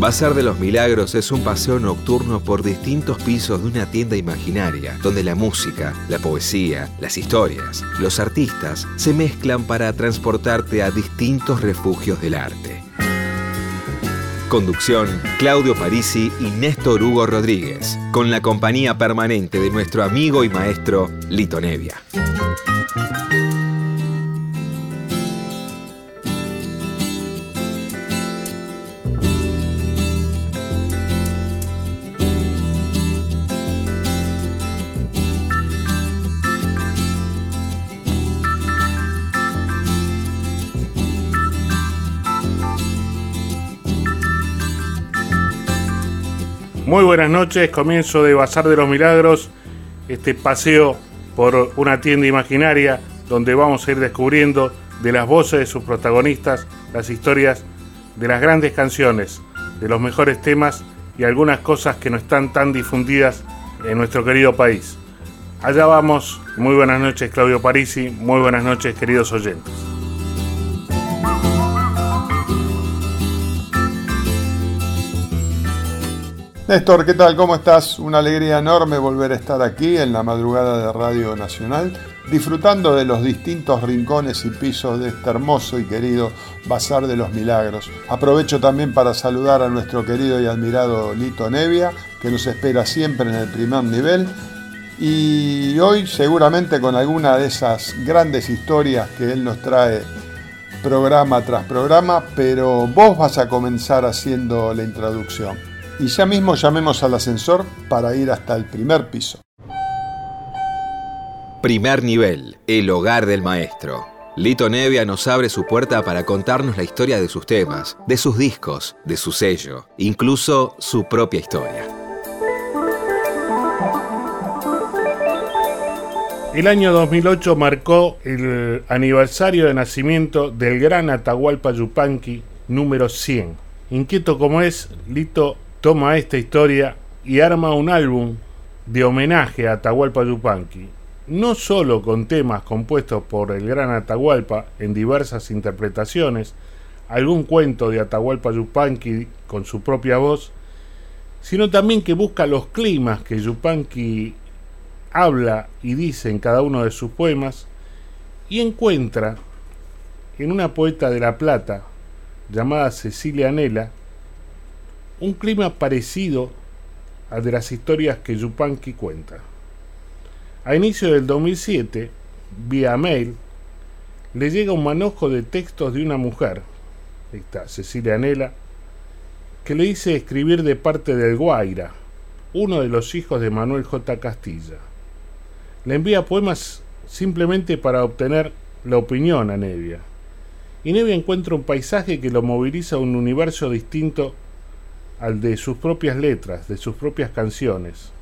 Bazar de los Milagros es un paseo nocturno por distintos pisos de una tienda imaginaria, donde la música, la poesía, las historias, los artistas se mezclan para transportarte a distintos refugios del arte. Conducción, Claudio Parisi y Néstor Hugo Rodríguez, con la compañía permanente de nuestro amigo y maestro Lito Nevia. Muy buenas noches, comienzo de Bazar de los Milagros, este paseo por una tienda imaginaria donde vamos a ir descubriendo de las voces de sus protagonistas las historias de las grandes canciones, de los mejores temas y algunas cosas que no están tan difundidas en nuestro querido país. Allá vamos, muy buenas noches Claudio Parisi, muy buenas noches queridos oyentes. Néstor, ¿qué tal? ¿Cómo estás? Una alegría enorme volver a estar aquí en la madrugada de Radio Nacional, disfrutando de los distintos rincones y pisos de este hermoso y querido Bazar de los Milagros. Aprovecho también para saludar a nuestro querido y admirado Lito Nevia, que nos espera siempre en el primer nivel, y hoy seguramente con alguna de esas grandes historias que él nos trae programa tras programa, pero vos vas a comenzar haciendo la introducción. Y ya mismo llamemos al ascensor para ir hasta el primer piso. Primer nivel, el hogar del maestro. Lito Nevia nos abre su puerta para contarnos la historia de sus temas, de sus discos, de su sello, incluso su propia historia. El año 2008 marcó el aniversario de nacimiento del gran Atahualpa Yupanqui número 100. Inquieto como es, Lito toma esta historia y arma un álbum de homenaje a Atahualpa Yupanqui, no solo con temas compuestos por el gran Atahualpa en diversas interpretaciones, algún cuento de Atahualpa Yupanqui con su propia voz, sino también que busca los climas que Yupanqui habla y dice en cada uno de sus poemas, y encuentra en una poeta de La Plata llamada Cecilia Anela un clima parecido al de las historias que Yupanqui cuenta. A inicio del 2007, vía mail, le llega un manojo de textos de una mujer, esta Cecilia Anela, que le dice escribir de parte del Guaira, uno de los hijos de Manuel J. Castilla. Le envía poemas simplemente para obtener la opinión a Nevia. Y Nevia encuentra un paisaje que lo moviliza a un universo distinto al de sus propias letras, de sus propias canciones.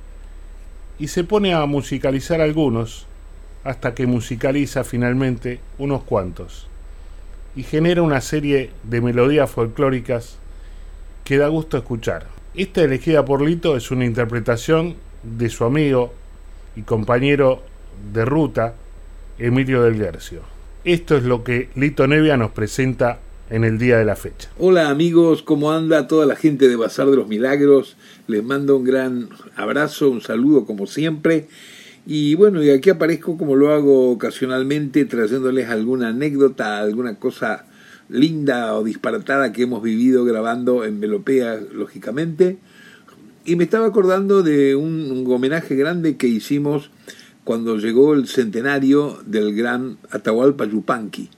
Y se pone a musicalizar algunos, hasta que musicaliza finalmente unos cuantos. Y genera una serie de melodías folclóricas que da gusto escuchar. Esta elegida por Lito es una interpretación de su amigo y compañero de ruta, Emilio del Guercio. Esto es lo que Lito Nevia nos presenta en el día de la fecha. Hola amigos, ¿cómo anda toda la gente de Bazar de los Milagros? Les mando un gran abrazo, un saludo como siempre. Y bueno, y aquí aparezco como lo hago ocasionalmente, trayéndoles alguna anécdota, alguna cosa linda o disparatada que hemos vivido grabando en Melopea, lógicamente. Y me estaba acordando de un homenaje grande que hicimos cuando llegó el centenario del gran Atahualpa Yupanqui.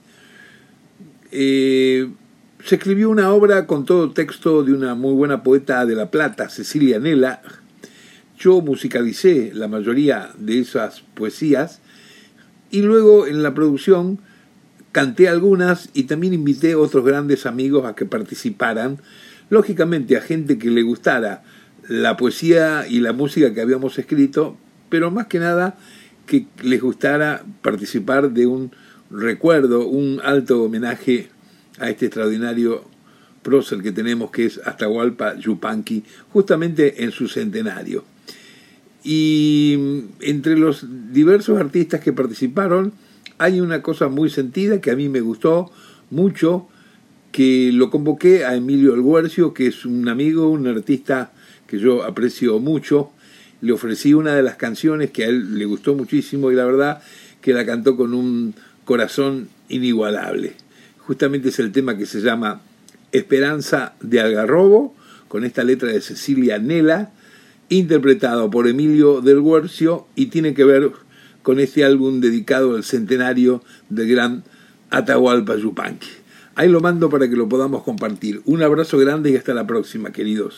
Se escribió una obra con todo texto de una muy buena poeta de La Plata, Cecilia Anela. Yo musicalicé la mayoría de esas poesías y luego en la producción canté algunas y también invité a otros grandes amigos a que participaran, lógicamente a gente que le gustara la poesía y la música que habíamos escrito, pero más que nada que les gustara participar de un recuerdo, un alto homenaje a este extraordinario prócer que tenemos, que es Atahualpa Yupanqui, justamente en su centenario. Y entre los diversos artistas que participaron hay una cosa muy sentida que a mí me gustó mucho, que lo convoqué a Emilio del Guercio, que es un amigo, un artista que yo aprecio mucho. Le ofrecí una de las canciones que a él le gustó muchísimo y la verdad que la cantó con un corazón inigualable. Justamente es el tema que se llama Esperanza de Algarrobo, con esta letra de Cecilia Nela, interpretado por Emilio del Guercio, y tiene que ver con este álbum dedicado al centenario del gran Atahualpa Yupanqui. Ahí lo mando para que lo podamos compartir. Un abrazo grande y hasta la próxima, queridos.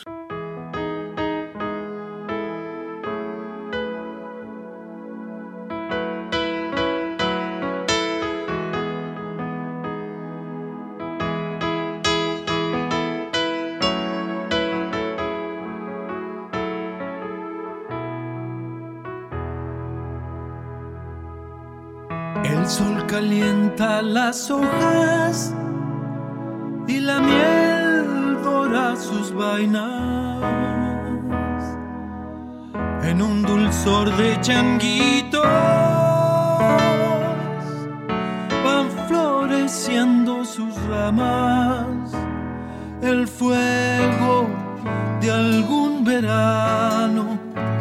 El sol calienta las hojas y la miel dora sus vainas. En un dulzor de changuitos van floreciendo sus ramas. El fuego de algún verano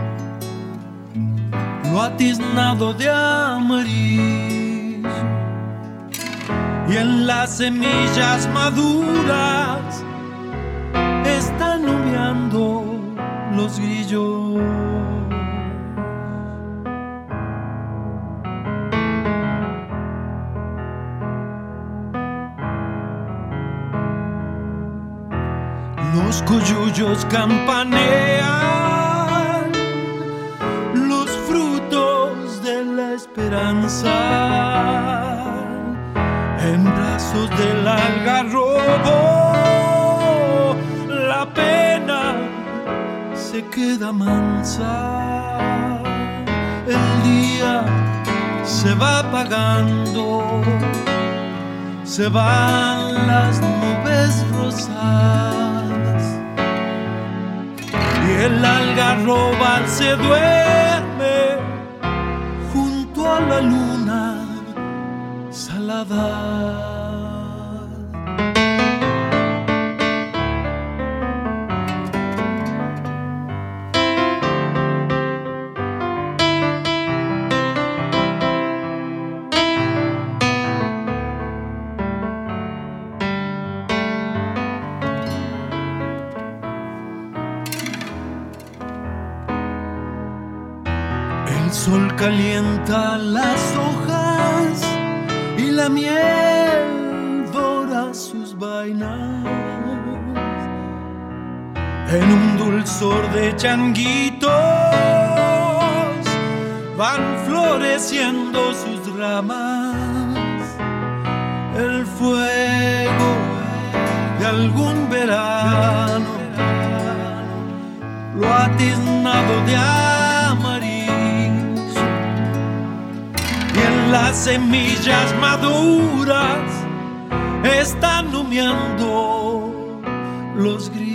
lo ha tiznado de amarillo, y en las semillas maduras están humeando los grillos. Los coyullos campanean los frutos de la esperanza. En brazos del algarrobo la pena se queda mansa. El día se va apagando, se van las nubes rosadas y el algarrobal se duerme junto a la luna salada. El sol calienta las hojas y la miel dora sus vainas. En un dulzor de changuitos van floreciendo sus ramas. El fuego de algún verano lo ha tiznado de amarillo, y en las semillas maduras están humeando los grillos.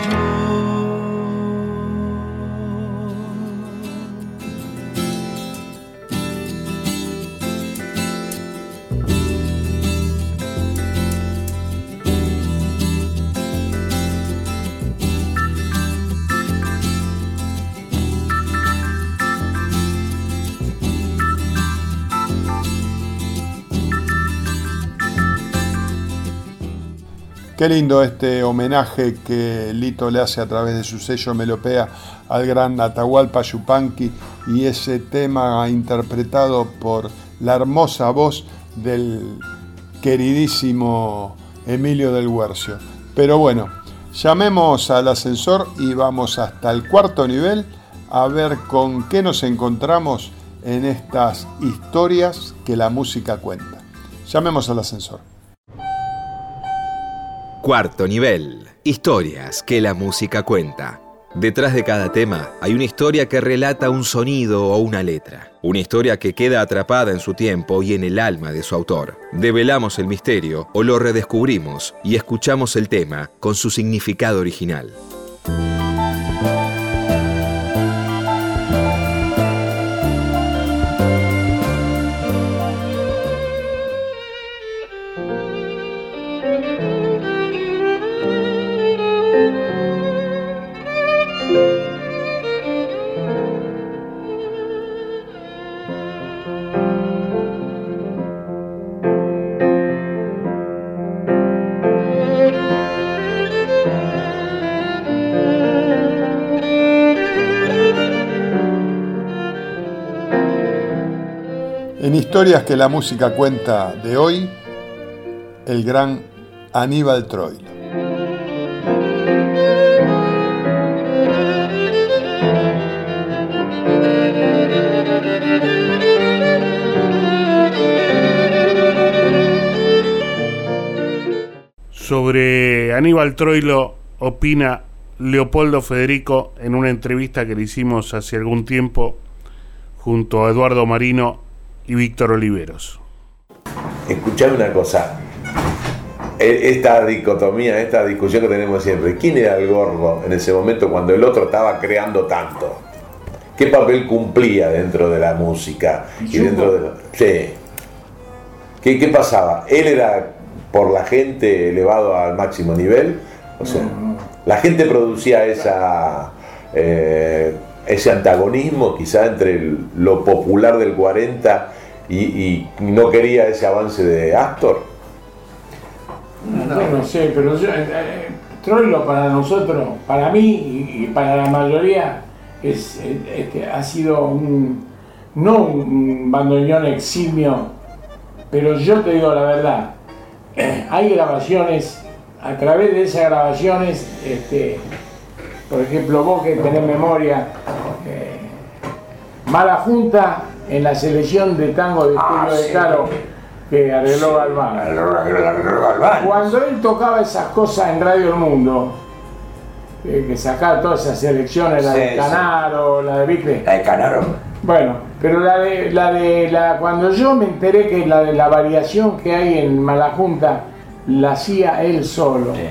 Qué lindo este homenaje que Lito le hace a través de su sello Melopea al gran Atahualpa Yupanqui, y ese tema interpretado por la hermosa voz del queridísimo Emilio del Guercio. Pero bueno, llamemos al ascensor y vamos hasta el cuarto nivel a ver con qué nos encontramos en estas historias que la música cuenta. Llamemos al ascensor. Cuarto nivel. Historias que la música cuenta. Detrás de cada tema hay una historia que relata un sonido o una letra. Una historia que queda atrapada en su tiempo y en el alma de su autor. Develamos el misterio o lo redescubrimos y escuchamos el tema con su significado original. En Historias que la música cuenta de hoy, el gran Aníbal Troilo. Sobre Aníbal Troilo opina Leopoldo Federico en una entrevista que le hicimos hace algún tiempo junto a Eduardo Marino y Víctor Oliveros. Escuchame una cosa, esta dicotomía, esta discusión que tenemos siempre, ¿quién era el gordo en ese momento cuando el otro estaba creando tanto? ¿Qué papel cumplía dentro de la música? Y dentro de sí. ¿Qué pasaba? ¿Él era por la gente elevado al máximo nivel? O sea, la gente producía ese antagonismo quizá entre lo popular del 40 y no quería ese avance de Astor. No sé, pero Troilo para nosotros, para mí y para la mayoría, ha sido no un bandoneón eximio, pero yo te digo la verdad, hay grabaciones, a través de esas grabaciones, por ejemplo, vos que tenés memoria, Mala Junta en la selección de tango de Julio De Caro, que arregló Galván. Cuando él tocaba esas cosas en Radio El Mundo, que sacaba todas esas selecciones, la de Canaro, la de Vicle. La de Canaro. Bueno, pero cuando yo me enteré que la variación que hay en Mala Junta la hacía él solo. Sí.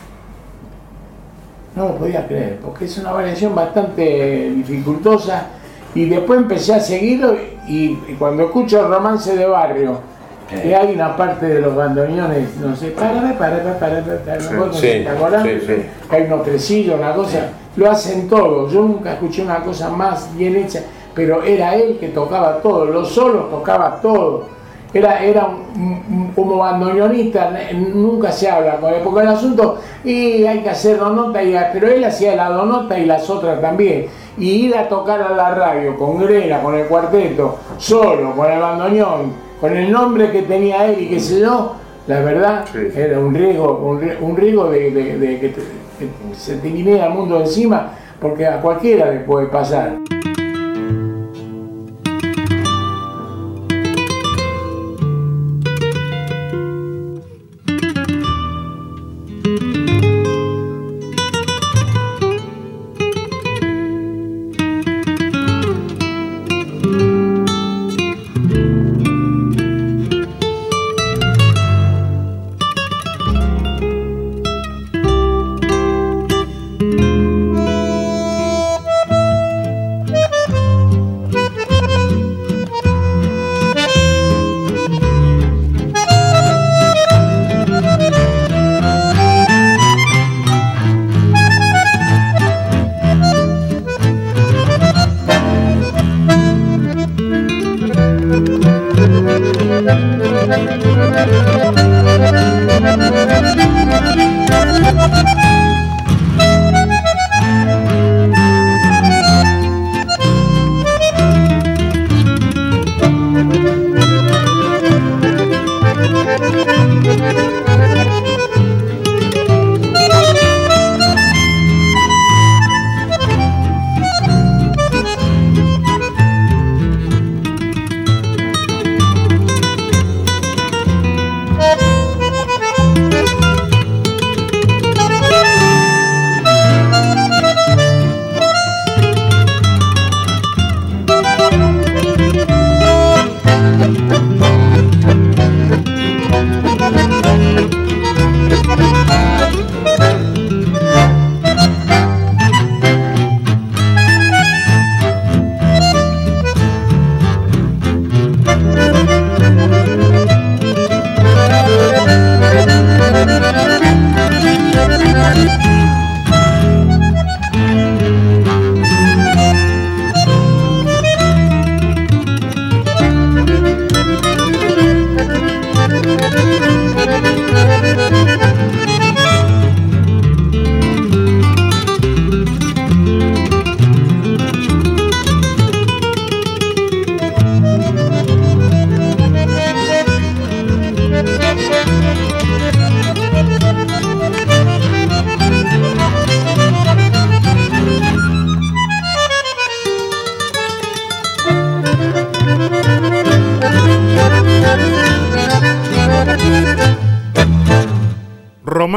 No lo podía creer, porque es una variación bastante dificultosa. Y después empecé a seguirlo y cuando escucho el Romance de Barrio, que hay una parte de los bandoneones, no sé, ¿te acordás? Sí. Hay unos tresillos, una cosa, lo hacen todos. Yo nunca escuché una cosa más bien hecha, pero era él que tocaba todo, los solos tocaba todo. Era como bandoneonista, nunca se habla, porque el asunto, y hay que hacer dos notas, pero él hacía las dos notas y las otras también. Y ir a tocar a la radio con Grela, con el cuarteto, solo, con el bandoneón, con el nombre que tenía él y qué sé yo, la verdad, era un riesgo de que se te viniera el mundo encima, porque a cualquiera le puede pasar.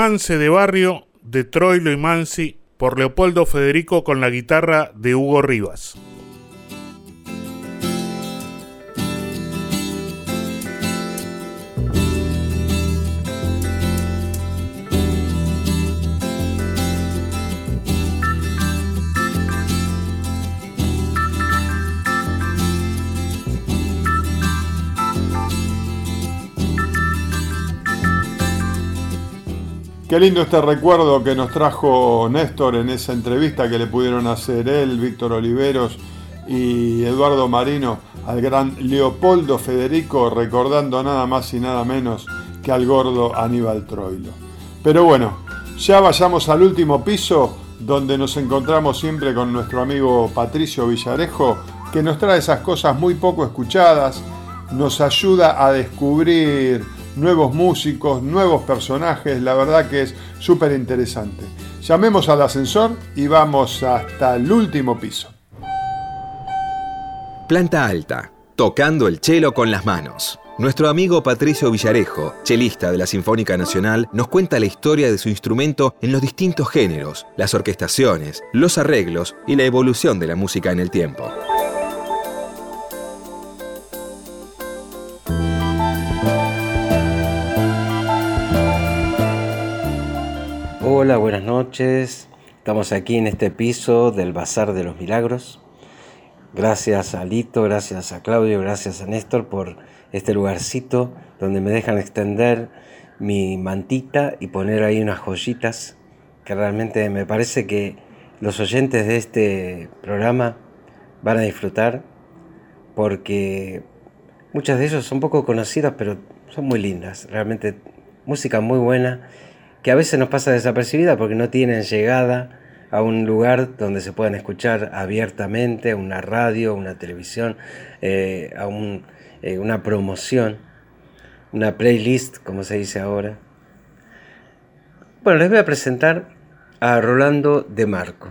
Romance de Barrio de Troilo y Mansi por Leopoldo Federico con la guitarra de Hugo Rivas. Qué lindo este recuerdo que nos trajo Néstor en esa entrevista que le pudieron hacer él, Víctor Oliveros y Eduardo Marino al gran Leopoldo Federico, recordando nada más y nada menos que al gordo Aníbal Troilo. Pero bueno, ya vayamos al último piso, donde nos encontramos siempre con nuestro amigo Patricio Villarejo, que nos trae esas cosas muy poco escuchadas, nos ayuda a descubrir nuevos músicos, nuevos personajes, la verdad que es súper interesante. Llamemos al ascensor y vamos hasta el último piso. Planta alta, tocando el cello con las manos. Nuestro amigo Patricio Villarejo, chelista de la Sinfónica Nacional, nos cuenta la historia de su instrumento en los distintos géneros, las orquestaciones, los arreglos y la evolución de la música en el tiempo. Hola, buenas noches. Estamos aquí en este piso del Bazar de los Milagros. Gracias a Lito, gracias a Claudio, gracias a Néstor por este lugarcito donde me dejan extender mi mantita y poner ahí unas joyitas que realmente me parece que los oyentes de este programa van a disfrutar, porque muchas de ellos son poco conocidas, pero son muy lindas. Realmente música muy buena, que a veces nos pasa desapercibida porque no tienen llegada a un lugar donde se puedan escuchar abiertamente, a una radio, una televisión, a una promoción, una playlist, como se dice ahora. Bueno, les voy a presentar a Rolando De Marco,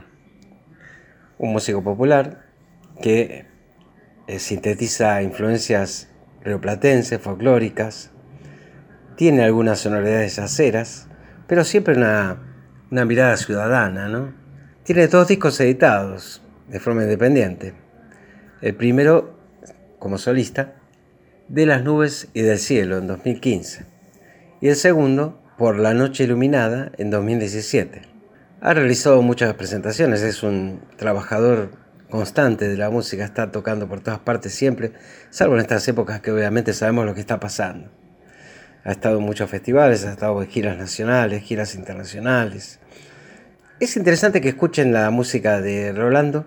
un músico popular que sintetiza influencias rioplatenses, folclóricas, tiene algunas sonoridades yaceras, pero siempre una mirada ciudadana, ¿no? Tiene 2 discos editados de forma independiente. El primero, como solista, De las nubes y del cielo, en 2015. Y el segundo, Por la noche iluminada, en 2017. Ha realizado muchas presentaciones, es un trabajador constante de la música, está tocando por todas partes siempre, salvo en estas épocas que obviamente sabemos lo que está pasando. Ha estado en muchos festivales, ha estado en giras nacionales, giras internacionales. Es interesante que escuchen la música de Rolando,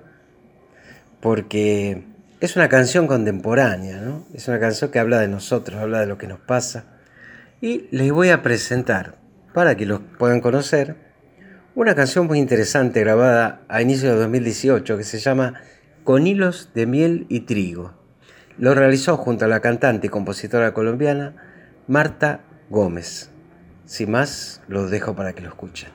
porque es una canción contemporánea, ¿no? Es una canción que habla de nosotros, habla de lo que nos pasa. Y les voy a presentar, para que los puedan conocer, una canción muy interesante grabada a inicios de 2018 que se llama Con hilos de miel y trigo. Lo realizó junto a la cantante y compositora colombiana Marta Gómez. Sin más, los dejo para que lo escuchen.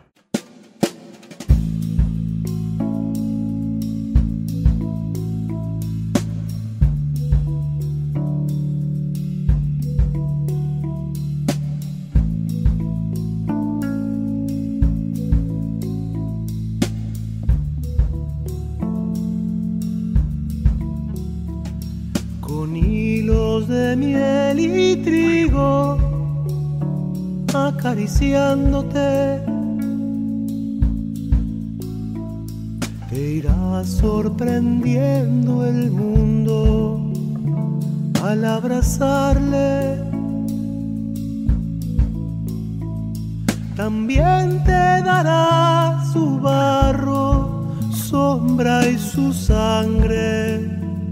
Con hilos de miel y trigo, acariciándote, te irá sorprendiendo el mundo al abrazarle. También te dará su barro, sombra y su sangre.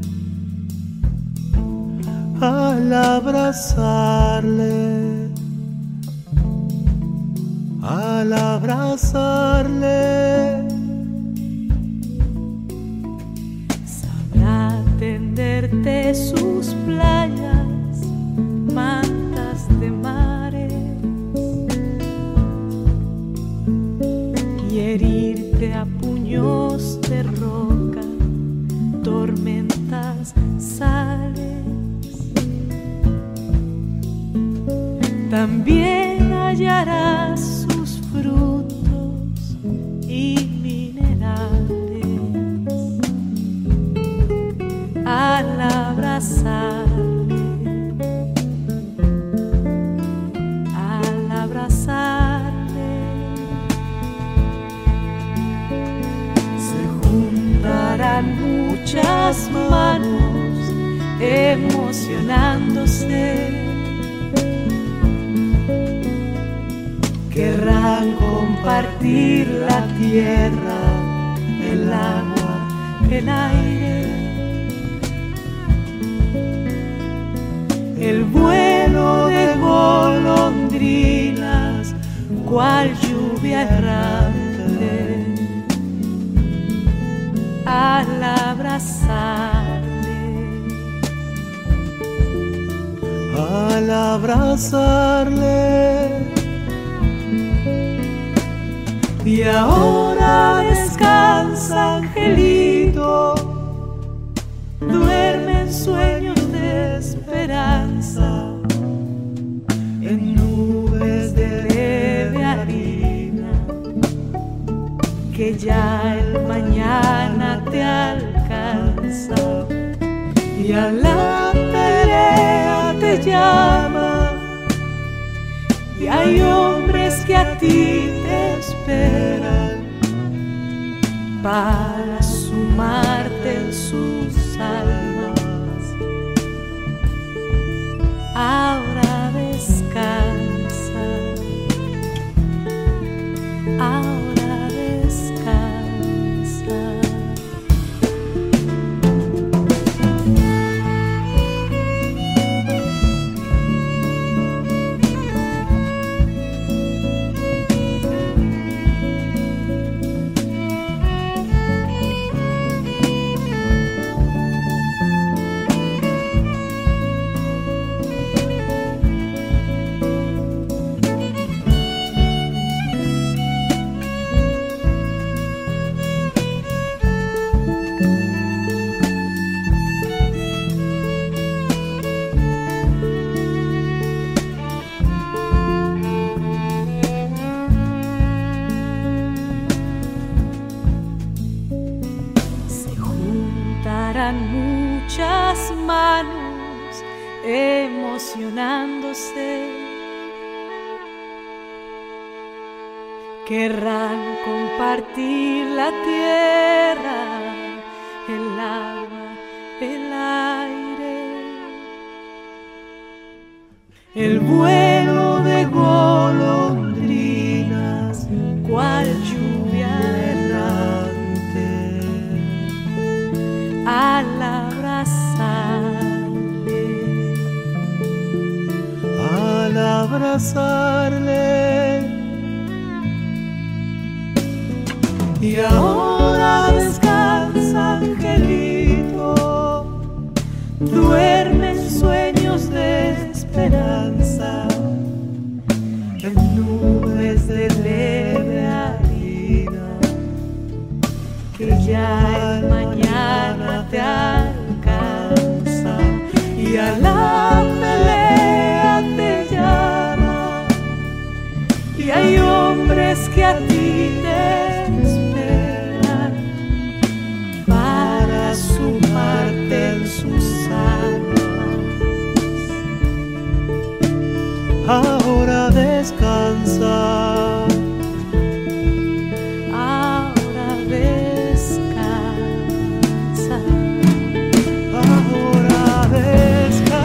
Al abrazarle, al abrazarle, sabrá tenderte sus playas, mantas de mares, y herirte a puños de roca, tormentas, sales. También hallarás sus y minerales. Al abrazarle, se juntarán muchas manos emocionándose. Querrán compartir la tierra, el agua, el aire, el vuelo de golondrinas, cual lluvia errante. Al abrazarle, y ahora descansa, angelito, duerme en sueños de esperanza, en nubes de leve harina, que ya el mañana te alcanza, y a la pelea te llama, y hay hombres que a ti te esperan para sumarte en sus almas. Ahora descansa, ahora descansa. Muchas manos emocionándose, querrán compartir la tierra, el agua, el aire, el vuelo de golondrinas, cual lluvia errante. Al abrazarle, y ahora descansa, angelito, duerme en sueños de esperanza, en nubes de leve harina, que ya el mañana te alcanza, y a la pelea te llama, y hay hombres que a ti te esperan para sumarte en sus almas. Ahora descansa, ahora descansa, ahora descansa.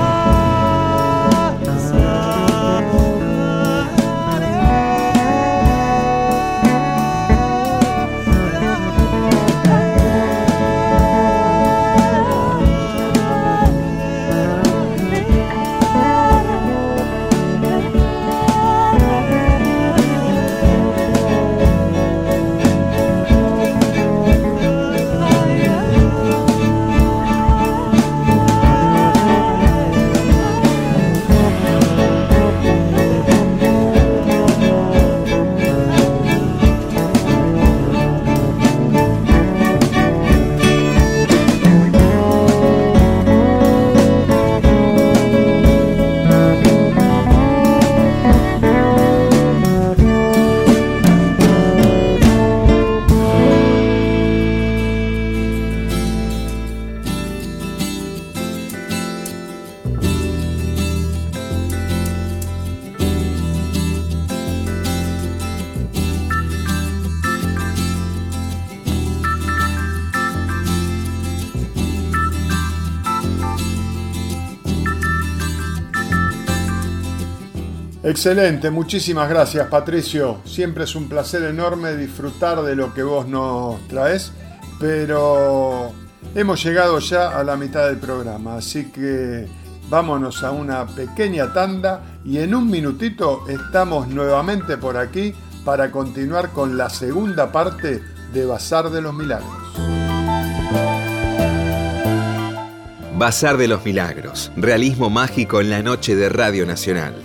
Excelente, muchísimas gracias, Patricio. Siempre es un placer enorme disfrutar de lo que vos nos traes, pero hemos llegado ya a la mitad del programa, así que vámonos a una pequeña tanda y en un minutito estamos nuevamente por aquí para continuar con la segunda parte de Bazar de los Milagros. Bazar de los Milagros, realismo mágico en la noche de Radio Nacional.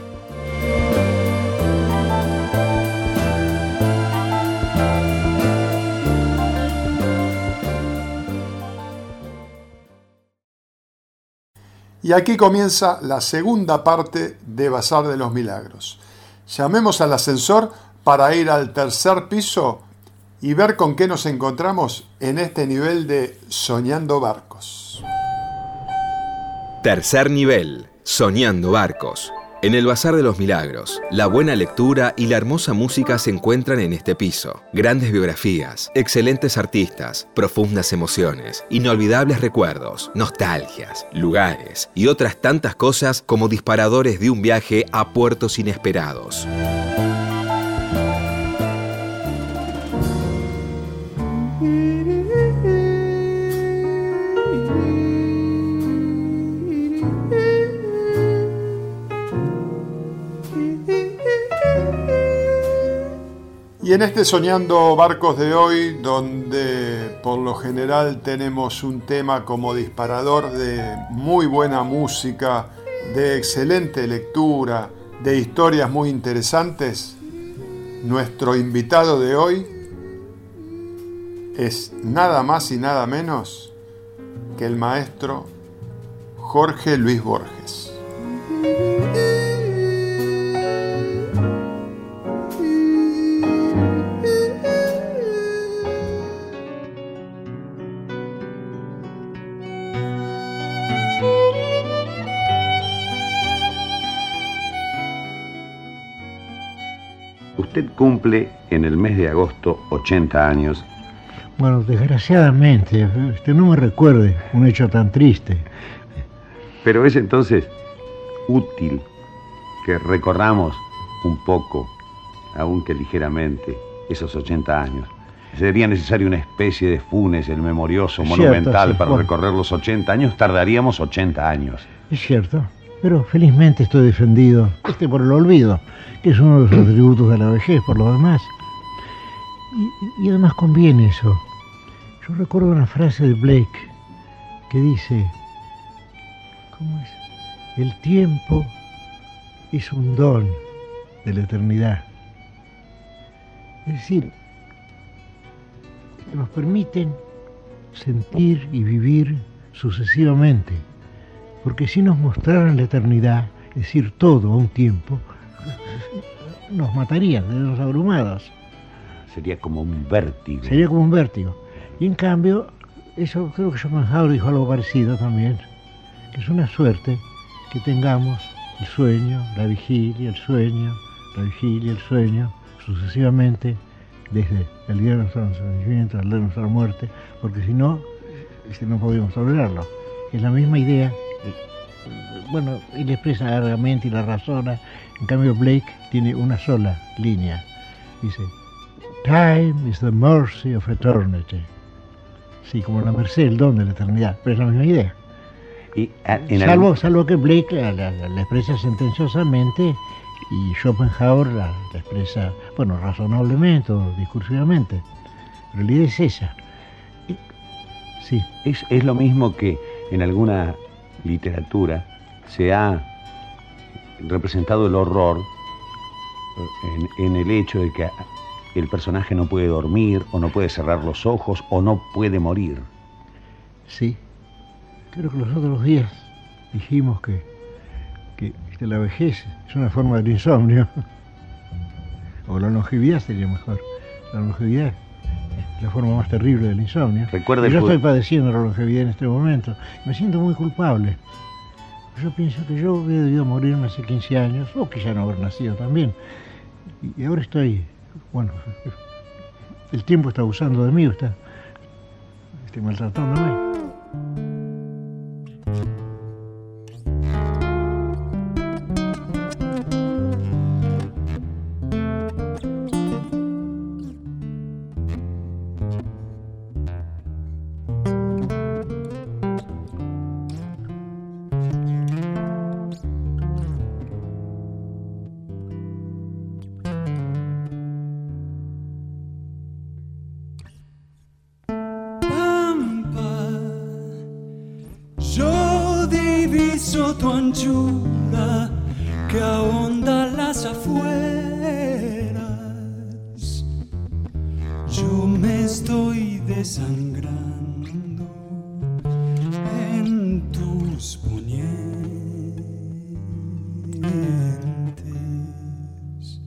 Y aquí comienza la segunda parte de Bazar de los Milagros. Llamemos al ascensor para ir al tercer piso y ver con qué nos encontramos en este nivel de Soñando Barcos. Tercer nivel, Soñando Barcos. En el Bazar de los Milagros, la buena lectura y la hermosa música se encuentran en este piso. Grandes biografías, excelentes artistas, profundas emociones, inolvidables recuerdos, nostalgias, lugares y otras tantas cosas como disparadores de un viaje a puertos inesperados. Y en este Soñando Barcos de hoy, donde por lo general tenemos un tema como disparador de muy buena música, de excelente lectura, de historias muy interesantes, nuestro invitado de hoy es nada más y nada menos que el maestro Jorge Luis Borges. Usted cumple en el mes de agosto 80 años. Bueno, desgraciadamente, no me recuerde un hecho tan triste. Pero es entonces útil que recorramos un poco, aunque ligeramente, esos 80 años. Sería necesaria una especie de Funes, el memorioso, monumental, sí, para recorrer los 80 años. Tardaríamos 80 años. Es cierto, pero felizmente estoy defendido por el olvido, que es uno de los atributos de la vejez, por lo demás. Y además conviene eso. Yo recuerdo una frase de Blake que dice, ¿cómo es? El tiempo es un don de la eternidad. Es decir, que nos permiten sentir y vivir sucesivamente. Porque si nos mostraran la eternidad, es decir, todo a un tiempo, nos matarían, seríamos abrumados. Sería como un vértigo. Sería como un vértigo. Y en cambio, eso creo que Schopenhauer dijo algo parecido también, que es una suerte que tengamos el sueño, la vigilia, el sueño, la vigilia, el sueño, sucesivamente, desde el día de nuestro nacimiento al día de nuestra muerte, porque si no, no podríamos tolerarlo. Es la misma idea. Bueno, él expresa largamente y la razona. En cambio, Blake tiene una sola línea. Dice, time is the mercy of eternity. Sí, como la merced, el don de la eternidad, pero es la misma idea. Y, salvo que Blake la expresa sentenciosamente y Schopenhauer la expresa, bueno, razonablemente o discursivamente. Pero la idea es esa. Sí. Es lo mismo que en alguna literatura se ha representado el horror en el hecho de que el personaje no puede dormir o no puede cerrar los ojos o no puede morir. Sí, creo que los otros días dijimos que la vejez es una forma del insomnio, o la longevidad sería mejor. La longevidad es la forma más terrible del insomnio. Yo estoy padeciendo la longevidad en este momento. Me siento muy culpable. Yo pienso que yo hubiera debido morirme hace 15 años, o quizá no haber nacido también. Y ahora estoy, bueno, el tiempo está abusando de mí, está maltratándome. piso tu anchura que ahonda las afueras. Yo me estoy desangrando en tus ponientes.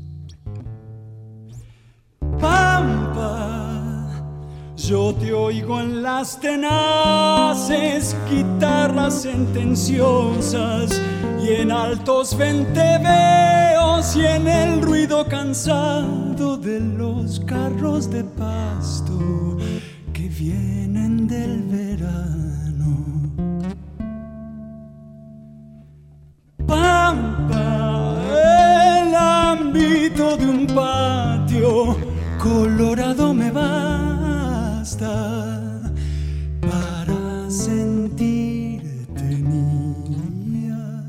Pampa, yo te oigo en las tenaces guitarras sentenciosas y en altos venteveos y en el ruido cansado de los carros de pasto que vienen del verano. Pampa, el ámbito de un patio colorado me basta para sentirte mía.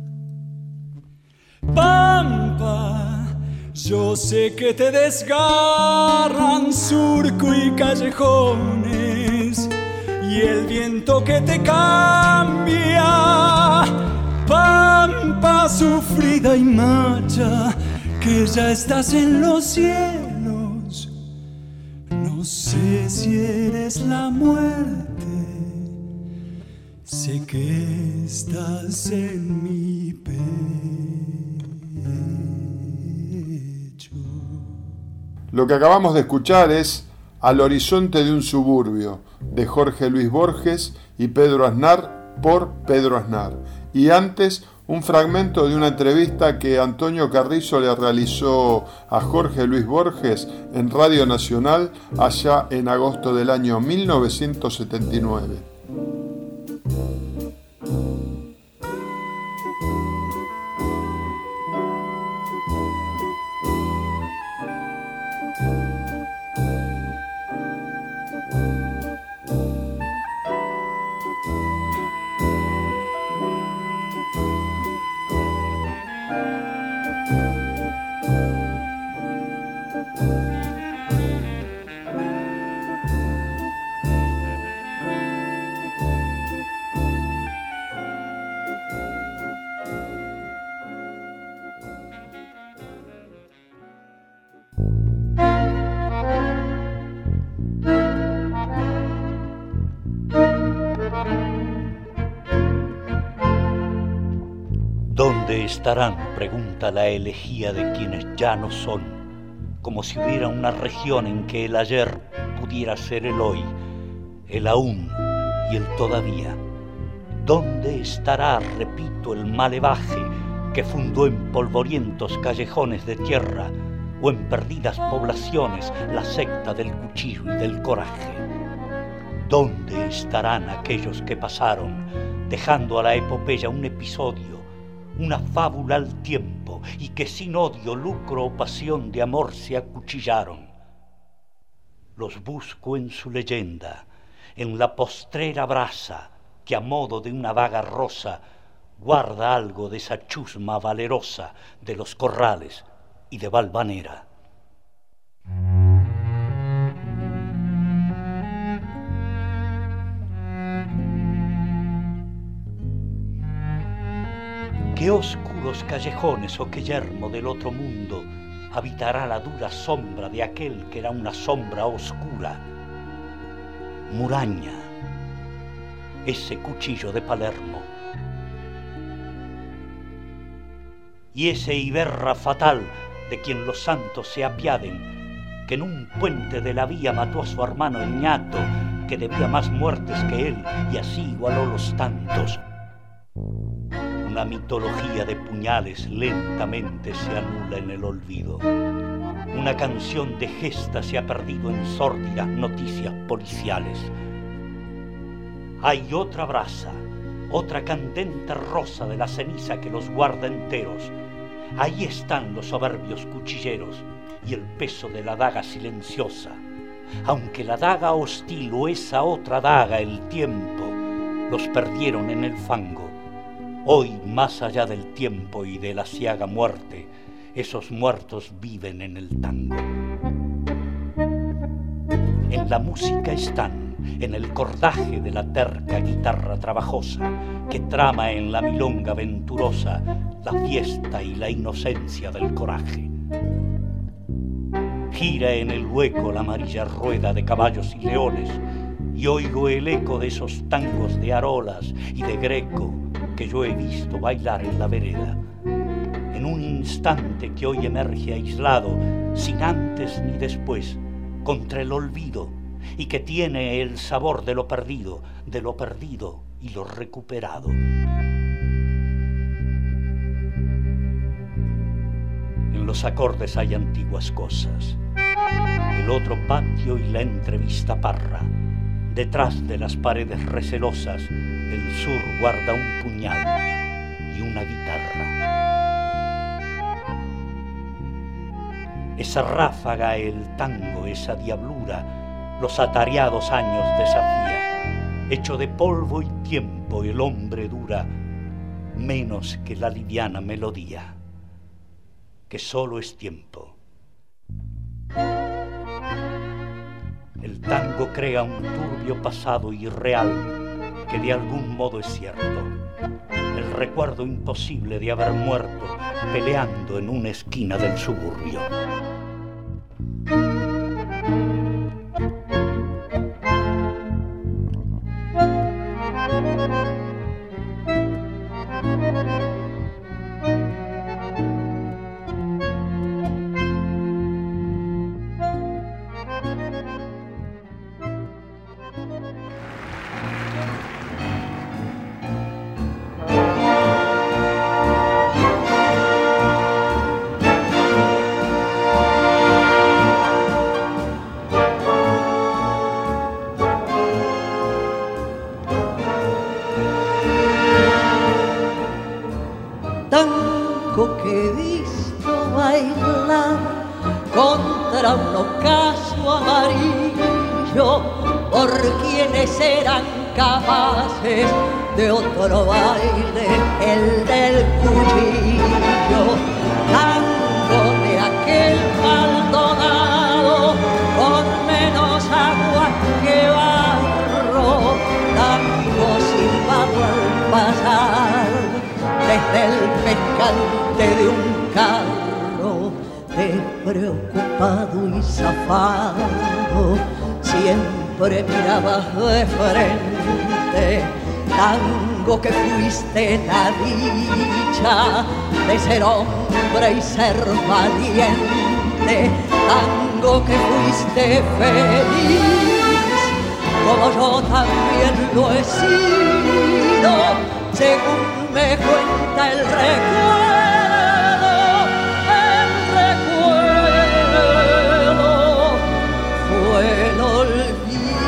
Pampa, yo sé que te desgarran surco y callejones y el viento que te cambia. Pampa sufrida y macha, que ya estás en los cielos. No sé si eres la muerte, sé que estás en mi pecho. Lo que acabamos de escuchar es Al horizonte de un suburbio, de Jorge Luis Borges y Pedro Aznar, por Pedro Aznar. Y antes, un fragmento de una entrevista que Antonio Carrizo le realizó a Jorge Luis Borges en Radio Nacional allá en agosto del año 1979. ¿Dónde estarán?, pregunta la elegía de quienes ya no son, como si hubiera una región en que el ayer pudiera ser el hoy, el aún y el todavía. ¿Dónde estará, repito, el malevaje que fundó en polvorientos callejones de tierra o en perdidas poblaciones la secta del cuchillo y del coraje? ¿Dónde estarán aquellos que pasaron, dejando a la epopeya un episodio, una fábula al tiempo, y que sin odio, lucro o pasión de amor se acuchillaron? Los busco en su leyenda, en la postrera brasa que a modo de una vaga rosa guarda algo de esa chusma valerosa de los corrales y de Valvanera. ¿Qué oscuros callejones o qué yermo del otro mundo habitará la dura sombra de aquel que era una sombra oscura? Muraña, ese cuchillo de Palermo, y ese Iberra fatal de quien los santos se apiaden, que en un puente de la vía mató a su hermano el ñato, que debía más muertes que él, y así igualó los tantos. Una mitología de puñales lentamente se anula en el olvido. Una canción de gesta se ha perdido en sórdidas noticias policiales. Hay otra brasa, otra candente rosa de la ceniza que los guarda enteros. Ahí están los soberbios cuchilleros y el peso de la daga silenciosa. Aunque la daga hostil o esa otra daga, el tiempo, los perdieron en el fango. Hoy, más allá del tiempo y de la ciaga muerte, esos muertos viven en el tango. En la música están, en el cordaje de la terca guitarra trabajosa que trama en la milonga venturosa la fiesta y la inocencia del coraje. Gira en el hueco la amarilla rueda de caballos y leones y oigo el eco de esos tangos de Arolas y de Greco que yo he visto bailar en la vereda. En un instante que hoy emerge aislado, sin antes ni después, contra el olvido, y que tiene el sabor de lo perdido y lo recuperado. En los acordes hay antiguas cosas, el otro patio y la entrevista parra. Detrás de las paredes recelosas, el sur guarda un puñal y una guitarra. Esa ráfaga, el tango, esa diablura, los atareados años desafía. Hecho de polvo y tiempo el hombre dura, menos que la liviana melodía, que solo es tiempo. El tango crea un turbio pasado irreal que de algún modo es cierto. El recuerdo imposible de haber muerto peleando en una esquina del suburbio. De otro baile, el del cuchillo, tango de aquel Maldonado, con menos agua que barro, tango silbado al pasar, desde el pescante de un carro, despreocupado y zafado, siempre mirabas de frente. Tango que fuiste la dicha de ser hombre y ser valiente. Tango que fuiste feliz, como yo también lo he sido, según me cuenta el recuerdo. El recuerdo fue el olvido.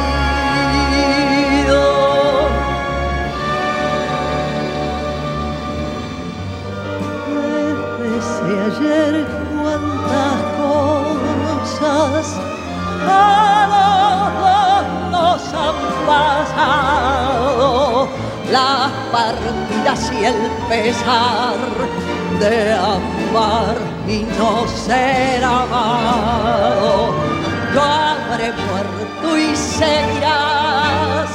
Ayer cuántas cosas a los dos nos han pasado, las partidas y el pesar de amar y no ser amado. Yo habré muerto y seguirás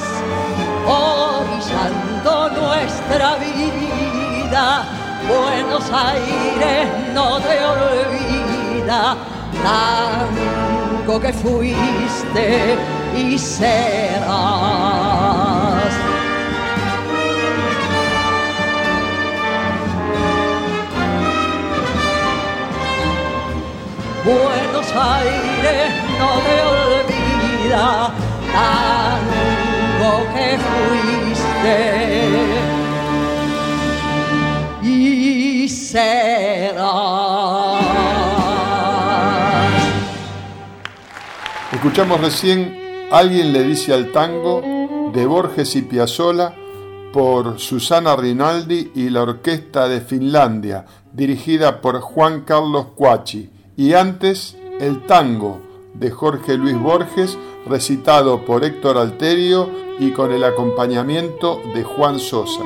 orillando nuestra vida. Buenos Aires no te olvida, tango que fuiste y serás. Buenos Aires no te olvida, tango que fuiste y serás. Escuchamos recién Alguien le dice al tango de Borges y Piazzolla por Susana Rinaldi y la Orquesta de Finlandia, dirigida por Juan Carlos Cuachi, y antes El tango de Jorge Luis Borges, recitado por Héctor Alterio y con el acompañamiento de Juan Sosa.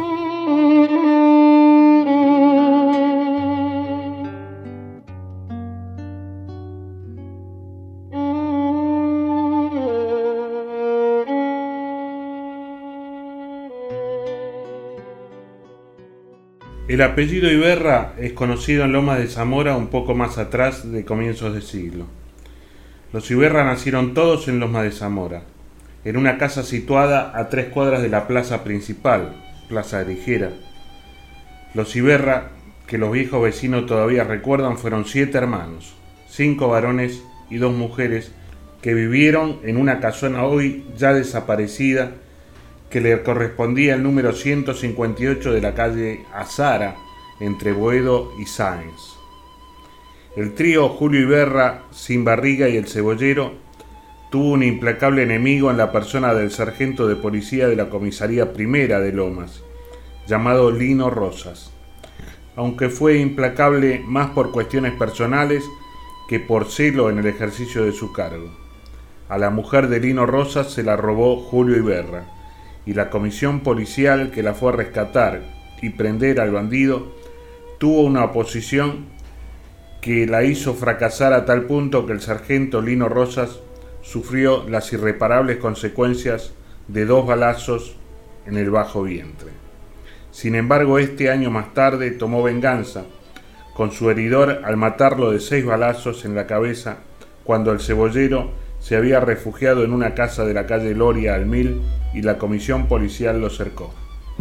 El apellido Iberra es conocido en Lomas de Zamora un poco más atrás de comienzos de siglo. Los Iberra nacieron todos en Lomas de Zamora, en una casa situada a 3 cuadras de la plaza principal, Plaza Grijera. Los Iberra, que los viejos vecinos todavía recuerdan, fueron 7 hermanos, 5 varones y 2 mujeres, que vivieron en una casona hoy ya desaparecida, que le correspondía al número 158 de la calle Azara, entre Boedo y Sáenz. El trío Julio Iberra, Sin Barriga y El Cebollero tuvo un implacable enemigo en la persona del sargento de policía de la comisaría primera de Lomas, llamado Lino Rosas, aunque fue implacable más por cuestiones personales que por celo en el ejercicio de su cargo. A la mujer de Lino Rosas se la robó Julio Iberra, y la comisión policial que la fue a rescatar y prender al bandido tuvo una oposición que la hizo fracasar a tal punto que el sargento Lino Rosas sufrió las irreparables consecuencias de 2 balazos en el bajo vientre. Sin embargo, años más tarde tomó venganza con su heridor al matarlo de 6 balazos en la cabeza cuando el Cebollero se había refugiado en una casa de la calle Loria al 1000 y la comisión policial lo cercó.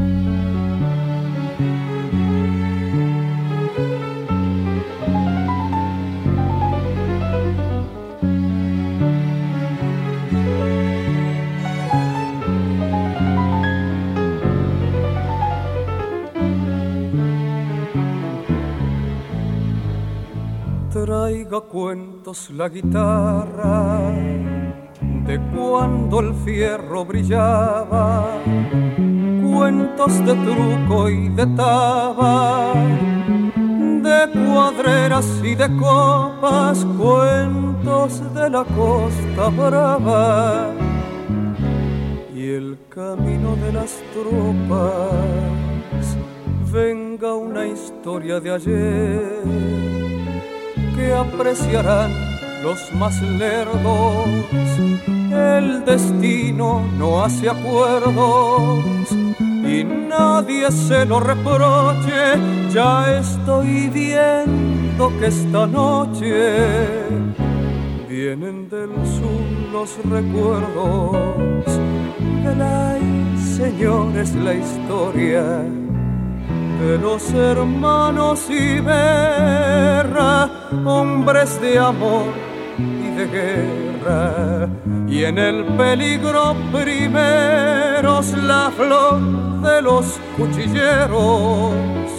Traiga cuentos la guitarra de cuando el fierro brillaba, cuentos de truco y de taba, de cuadreras y de copas, cuentos de la Costa Brava y el camino de las tropas. Venga una historia de ayer que apreciarán los más lerdos. El destino no hace acuerdos y nadie se lo reproche. Ya estoy viendo que esta noche vienen del sur los recuerdos del ay, señores, la historia de los hermanos Iberra, hombres de amor y de guerra, y en el peligro primeros la flor de los cuchilleros,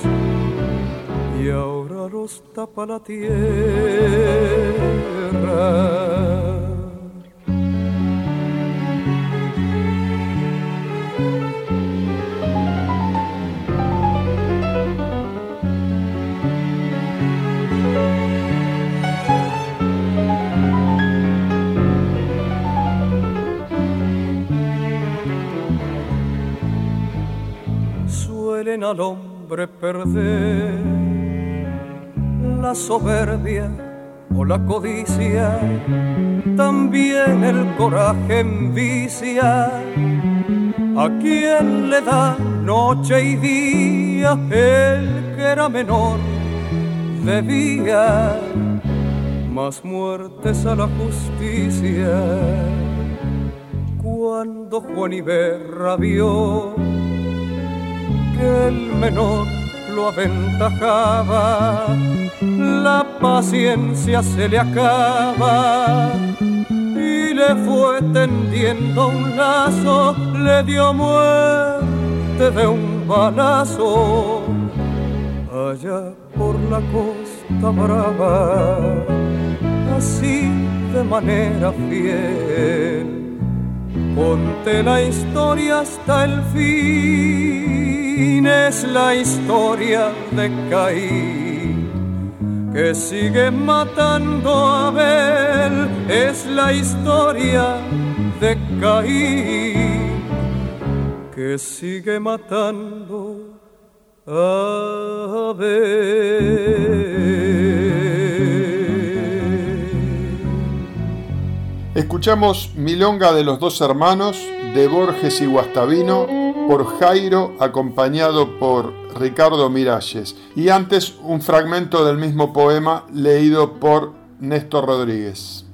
y ahora los tapa la tierra. Al hombre perder la soberbia o la codicia, también el coraje envicia a quien le da noche y día. El que era menor debía más muertes a la justicia. Cuando Juan Iberra vio que el menor lo aventajaba, la paciencia se le acaba y le fue tendiendo un lazo, le dio muerte de un balazo allá por la Costa Brava. Así de manera fiel conté la historia hasta el fin. Es la historia de Caín que sigue matando a Abel. Es la historia de Caín que sigue matando a Abel. Escuchamos Milonga de los dos hermanos de Borges y Guastavino por Jairo, acompañado por Ricardo Miralles. Y antes un fragmento del mismo poema leído por Néstor Rodríguez.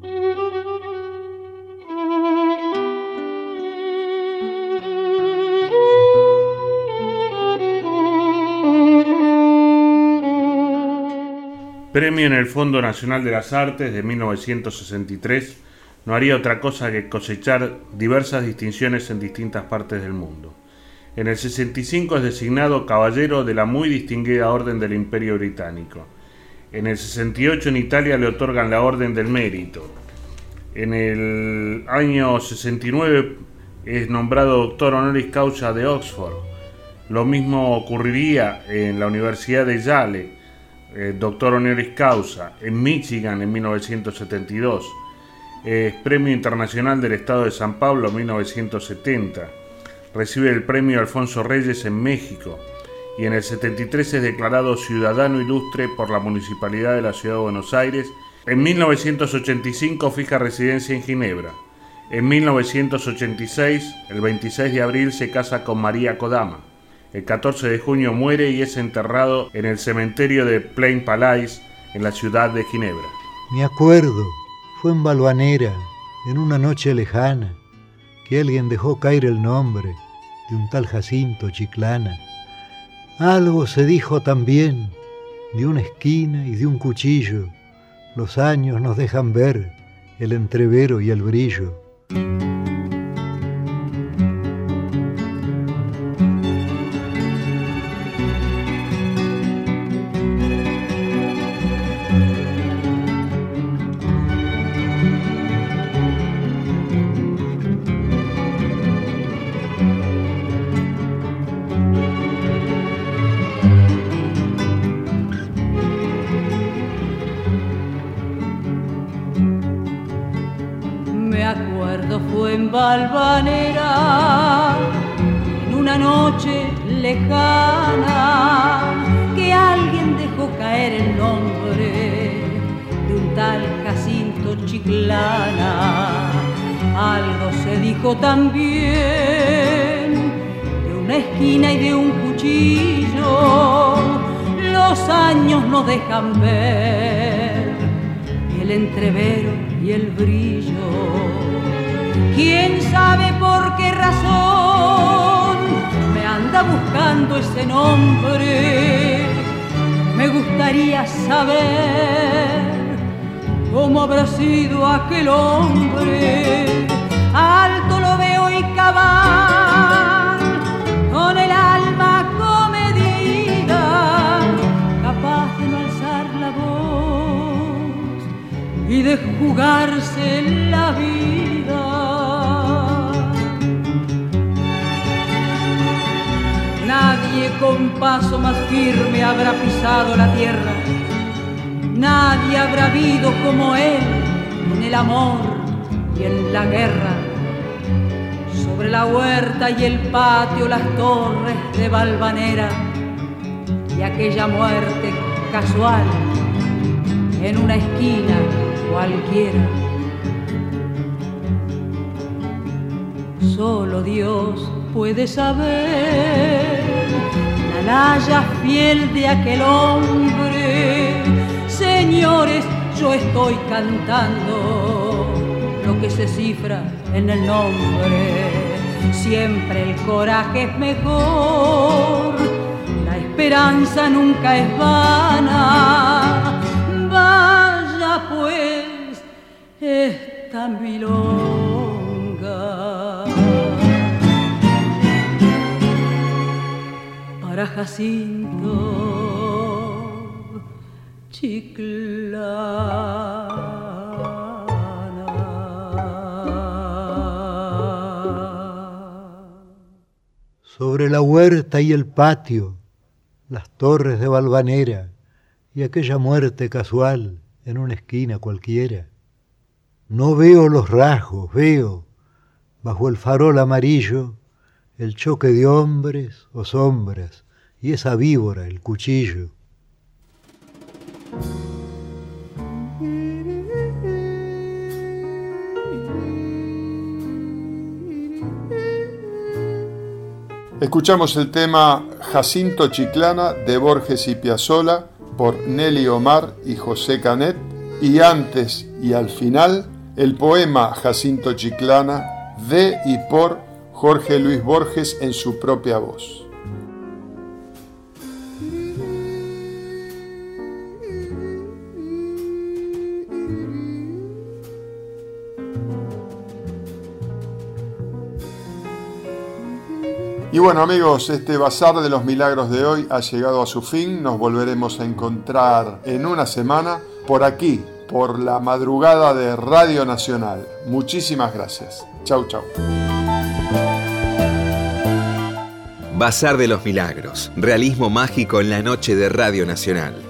Premio en el Fondo Nacional de las Artes de 1963, no haría otra cosa que cosechar diversas distinciones en distintas partes del mundo. En el 65 es designado caballero de la muy distinguida Orden del Imperio Británico. En el 68 en Italia le otorgan la Orden del Mérito. En el año 69 es nombrado doctor honoris causa de Oxford. Lo mismo ocurriría en la Universidad de Yale, doctor honoris causa, en Michigan en 1972. Es Premio Internacional del Estado de San Pablo en 1970. Recibe el Premio Alfonso Reyes en México. Y en el 73 es declarado Ciudadano Ilustre por la Municipalidad de la Ciudad de Buenos Aires. En 1985 fija residencia en Ginebra. En 1986, el 26 de abril, se casa con María Kodama. El 14 de junio muere y es enterrado en el cementerio de Plain Palais, en la ciudad de Ginebra. Me acuerdo, fue en Valvanera, en una noche lejana, que alguien dejó caer el nombre de un tal Jacinto Chiclana. Algo se dijo también de una esquina y de un cuchillo. Los años nos dejan ver el entrevero y el brillo. Valvanera, en una noche lejana, que alguien dejó caer el nombre de un tal Jacinto Chiclana. Algo se dijo también de una esquina y de un cuchillo. Los años nos dejan ver el entrevero y el brillo. ¿Quién sabe por qué razón me anda buscando ese nombre? Me gustaría saber cómo habrá sido aquel hombre. Alto lo veo y cabal, con el alma comedida, capaz de no alzar la voz y de jugarse la vida. Nadie con paso más firme habrá pisado la tierra. Nadie habrá habido como él en el amor y en la guerra. Sobre la huerta y el patio, las torres de Valvanera y aquella muerte casual en una esquina cualquiera. Solo Dios puede saber la laya fiel de aquel hombre. Señores, yo estoy cantando lo que se cifra en el nombre. Siempre el coraje es mejor, la esperanza nunca es vana. Vaya pues esta milonga para Jacinto Chiclana. Sobre la huerta y el patio, las torres de Valvanera y aquella muerte casual en una esquina cualquiera. No veo los rasgos, veo, bajo el farol amarillo, el choque de hombres o sombras y esa víbora, el cuchillo. Escuchamos el tema Jacinto Chiclana de Borges y Piazzolla por Nelly Omar y José Canet, y antes y al final el poema Jacinto Chiclana de y por Jorge Luis Borges en su propia voz. Y bueno amigos, este Bazar de los Milagros de hoy ha llegado a su fin. Nos volveremos a encontrar en una semana por aquí, por la madrugada de Radio Nacional. Muchísimas gracias. Chau, chau. Bazar de los Milagros, realismo mágico en la noche de Radio Nacional.